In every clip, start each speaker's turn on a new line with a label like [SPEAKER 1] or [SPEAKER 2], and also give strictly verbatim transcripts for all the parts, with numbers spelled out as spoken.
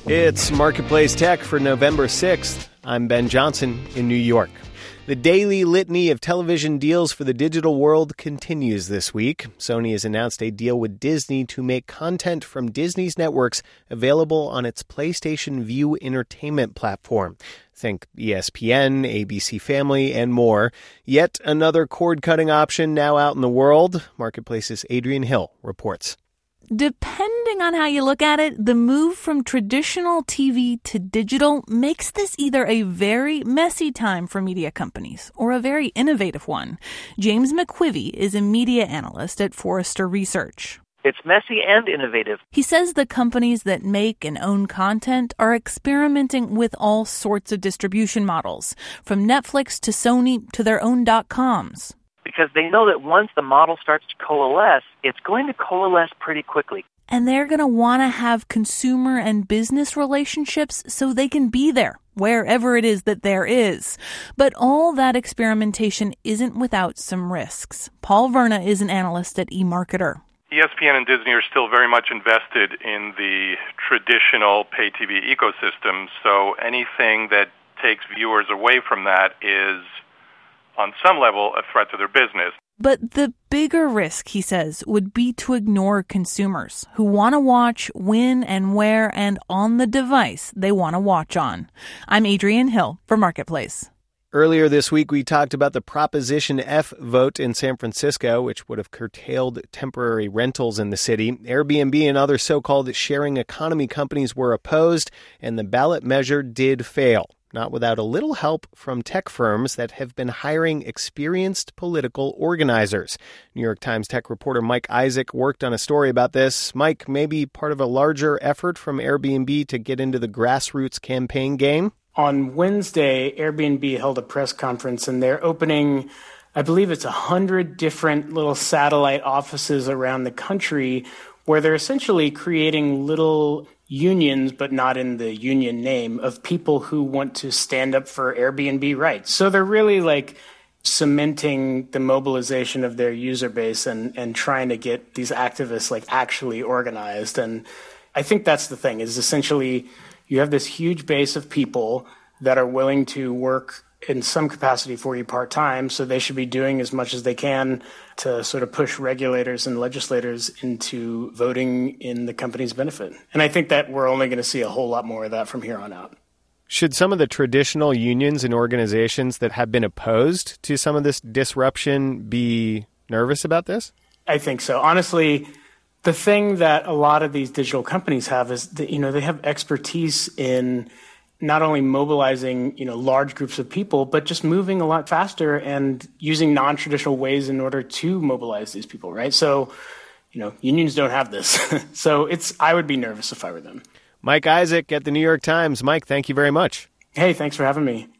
[SPEAKER 1] It's Marketplace Tech for November sixth. I'm Ben Johnson in New York. The daily litany of television deals for the digital world continues this week. Sony has announced a deal with Disney to make content from Disney's networks available on its PlayStation Vue entertainment platform. Think E S P N, A B C Family, and more. Yet another cord-cutting option now out in the world. Marketplace's Adrian Hill reports.
[SPEAKER 2] Depending on how you look at it, the move from traditional T V to digital makes this either a very messy time for media companies or a very innovative one. James McQuivey is a media analyst at Forrester Research.
[SPEAKER 3] It's messy and innovative.
[SPEAKER 2] He says the companies that make and own content are experimenting with all sorts of distribution models, from Netflix to Sony to their own dot-coms.
[SPEAKER 3] Because they know that once the model starts to coalesce, it's going to coalesce pretty quickly.
[SPEAKER 2] And they're going to want to have consumer and business relationships so they can be there, wherever it is that there is. But all that experimentation isn't without some risks. Paul Verna is an analyst at eMarketer.
[SPEAKER 4] E S P N and Disney are still very much invested in the traditional pay T V ecosystem, so anything that takes viewers away from that is, on some level, a threat to their business.
[SPEAKER 2] But the bigger risk, he says, would be to ignore consumers who want to watch when and where and on the device they want to watch on. I'm Adrian Hill for Marketplace.
[SPEAKER 1] Earlier this week, we talked about the Proposition F vote in San Francisco, which would have curtailed temporary rentals in the city. Airbnb and other so-called sharing economy companies were opposed, and the ballot measure did fail. Not without a little help from tech firms that have been hiring experienced political organizers. New York Times tech reporter Mike Isaac worked on a story about this. Mike, maybe part of a larger effort from Airbnb to get into the grassroots campaign game?
[SPEAKER 5] On Wednesday, Airbnb held a press conference, and they're opening, I believe it's one hundred different little satellite offices around the country where they're essentially creating little unions, but not in the union name, of people who want to stand up for Airbnb rights. So they're really like cementing the mobilization of their user base and, and trying to get these activists like actually organized. And I think that's the thing, is essentially you have this huge base of people that are willing to work in some capacity for you part-time, so they should be doing as much as they can to sort of push regulators and legislators into voting in the company's benefit. And I think that we're only going to see a whole lot more of that from here on out.
[SPEAKER 1] Should some of the traditional unions and organizations that have been opposed to some of this disruption be nervous about this?
[SPEAKER 5] I think so. Honestly, the thing that a lot of these digital companies have is that, you know, they have expertise in not only mobilizing, you know, large groups of people, but just moving a lot faster and using non-traditional ways in order to mobilize these people, right? So, you know, unions don't have this. So it's, I would be nervous if I were them.
[SPEAKER 1] Mike Isaac at the New York Times. Mike, thank you very much.
[SPEAKER 5] Hey, thanks for having me.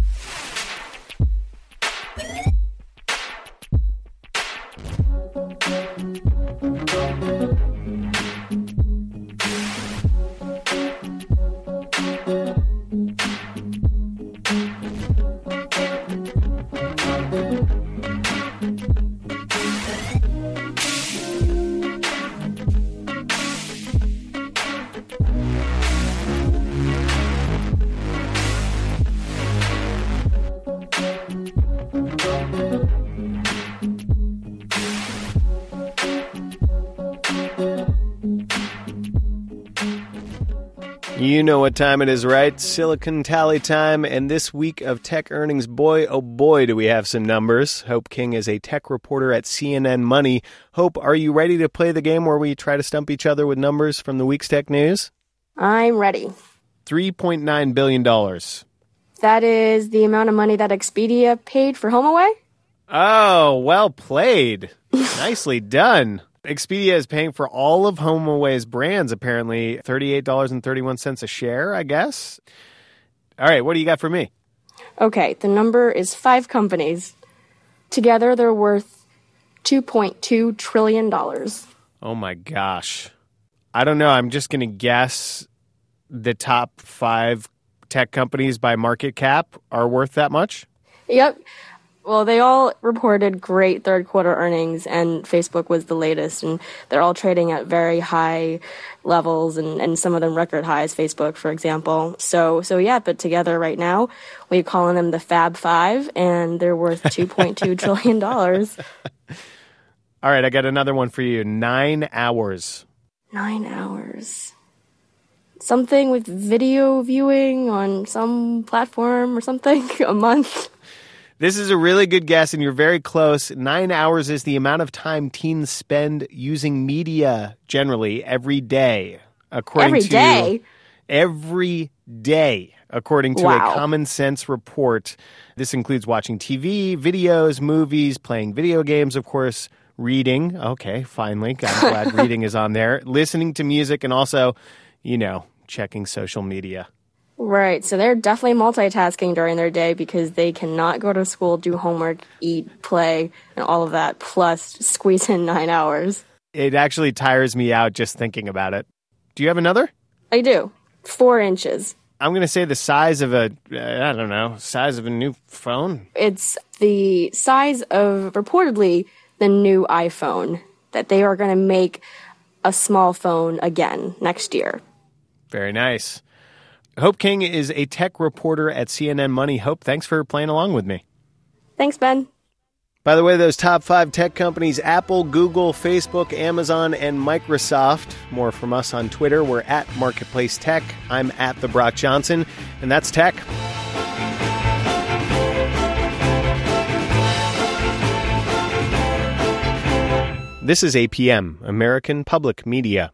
[SPEAKER 1] You know what time it is, right? Silicon Tally time, and this week of tech earnings, boy, oh boy, do we have some numbers. Hope King is a tech reporter at C N N Money. Hope, are you ready to play the game where we try to stump each other with numbers from the week's tech news?
[SPEAKER 6] I'm ready.
[SPEAKER 1] three point nine billion dollars.
[SPEAKER 6] That is the amount of money that Expedia paid for HomeAway?
[SPEAKER 1] Oh, well played. Nicely done. Expedia is paying for all of HomeAway's brands, apparently thirty-eight dollars and thirty-one cents a share, I guess. All right, what do you got for me?
[SPEAKER 6] Okay, the number is five companies. Together, they're worth two point two trillion dollars.
[SPEAKER 1] Oh, my gosh. I don't know. I'm just going to guess the top five tech companies by market cap are worth that much?
[SPEAKER 6] Yep. Well, they all reported great third quarter earnings, and Facebook was the latest, and they're all trading at very high levels, and, and some of them record highs, Facebook, for example. So, so yeah, but together right now, we're calling them the Fab Five, and they're worth two point two trillion dollars.
[SPEAKER 1] All right, I got another one for you. Nine hours.
[SPEAKER 6] Nine hours. Something with video viewing on some platform or something, a month.
[SPEAKER 1] This is a really good guess, and you're very close. Nine hours is the amount of time teens spend using media generally every day. According
[SPEAKER 6] every
[SPEAKER 1] to,
[SPEAKER 6] day?
[SPEAKER 1] Every day, according to
[SPEAKER 6] wow.
[SPEAKER 1] a Common Sense report. This includes watching T V, videos, movies, playing video games, of course, reading. Okay, finally. I'm glad reading is on there. Listening to music, and also, you know, checking social media.
[SPEAKER 6] Right, so they're definitely multitasking during their day because they cannot go to school, do homework, eat, play, and all of that, plus squeeze in nine hours.
[SPEAKER 1] It actually tires me out just thinking about it. Do you have another?
[SPEAKER 6] I do. Four inches.
[SPEAKER 1] I'm going to say the size of a, I don't know, size of a new phone?
[SPEAKER 6] It's the size of, reportedly, the new iPhone, that they are going to make a small phone again next year.
[SPEAKER 1] Very nice. Hope King is a tech reporter at C N N Money. Hope, thanks for playing along with me.
[SPEAKER 6] Thanks, Ben.
[SPEAKER 1] By the way, those top five tech companies, Apple, Google, Facebook, Amazon, and Microsoft. More from us on Twitter. We're at Marketplace Tech. I'm at The Brock Johnson, and that's Tech. This is A P M, American Public Media.